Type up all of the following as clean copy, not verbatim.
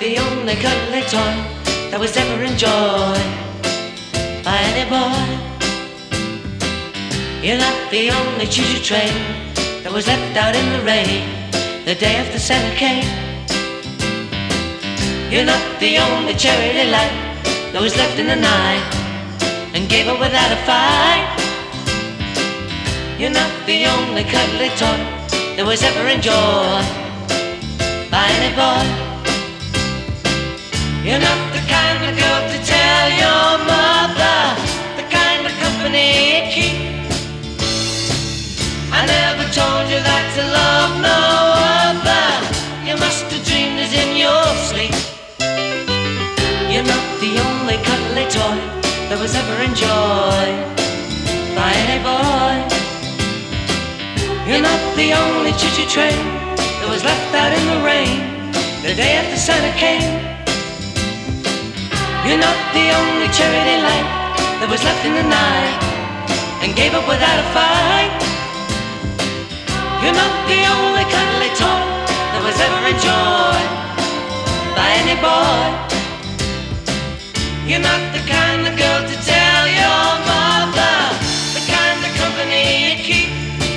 the only cuddly toy that was ever enjoyed by any boy. You're not the only choo-choo train that was left out in the rain the day after Santa came. You're not the only cherry delight that was left in the night and gave up without a fight. You're not the only cuddly toy that was ever enjoyed by any boy. You're not the kind of girl to tell your mother the kind of company you keep. I never told you that to love no other. You must have dreamed it in your sleep. You're not the only cuddly toy that was ever enjoyed by any boy. You're not the only choo-choo train that was left out in the rain the day after Santa came. You're not the only cherry delight that was left in the night and gave up without a fight. You're not the only cuddly toy that was ever enjoyed by any boy. You're not the kind of girl to tell your mother the kind of company you keep.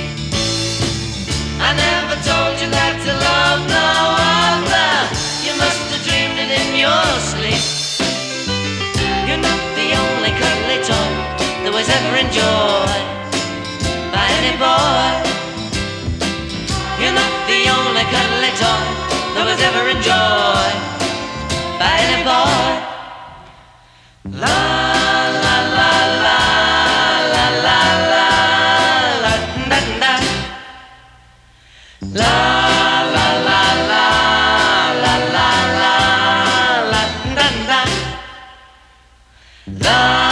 I never told you that to love no other. You must have dreamed it in your sleep. You're not the only cuddly toy that was ever enjoyed by any boy. You're not the only cuddly toy that was ever enjoyed by any boy. La la la la la la la la da da. La la la la la la la la da da. La